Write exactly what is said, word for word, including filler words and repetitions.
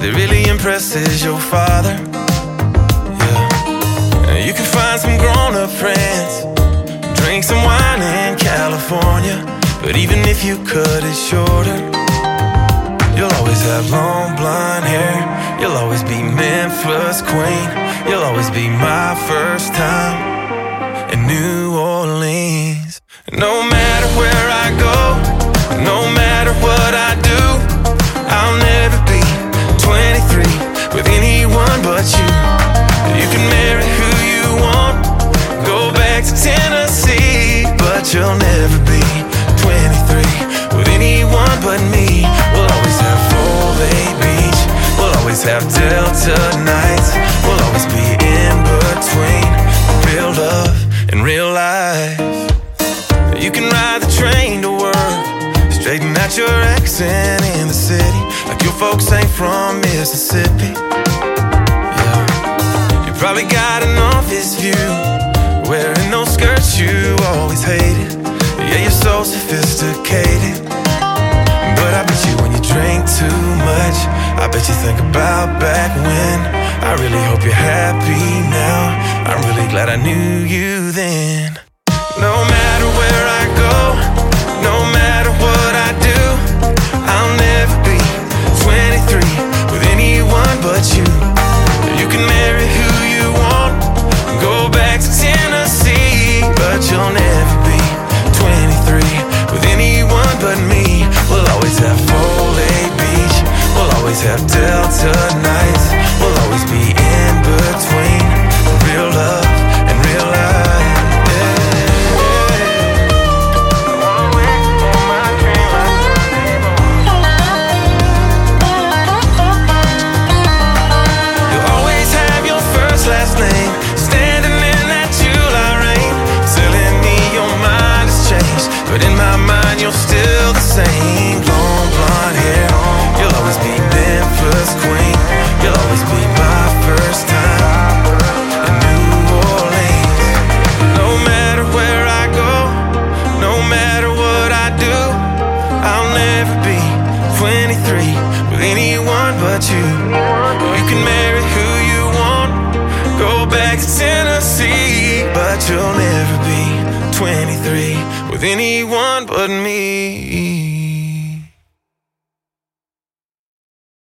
that really impresses your father. Yeah. You can find some grown-up friends, drink some wine in California, but even if you cut it shorter, you'll always have long blonde hair. You'll always be Memphis queen. You'll always be my first time in New Orleans. No matter where I go, no matter what I do, I'll never be twenty-three with anyone but you. You can marry who you want, go back to Tennessee, but you'll never be twenty-three with anyone but me. We'll always have Foley Beach, we'll always have Delta nights, we'll always be in between real love and real life. You can ride the train to work, straighten out your accent in the city, like your folks ain't from Mississippi. Yeah. You probably got an office view, wearing those skirts you always hated. Yeah, you're so sophisticated, but I bet you when you drink too much, I bet you think about back when. I really hope you're happy now, I'm really glad I knew you then. No matter where I go, no matter what I do, I'll never be twenty-three with anyone but you. You can marry who you want, go back to Tennessee, but you'll never be twenty-three with anyone but me. We'll always have Foley Beach, we'll always have Delta nights, we'll always be in between real love and real life. Last name, standing in that July rain, telling me your mind has changed, but in my mind you're still the same. Long blonde hair, you'll always be Memphis queen, you'll always be my first time in New Orleans. No matter where I go, no matter what I do, I'll never be twenty-three with anyone but you. You can marry who you want, go back to Tennessee, but you'll never be twenty-three with anyone but me.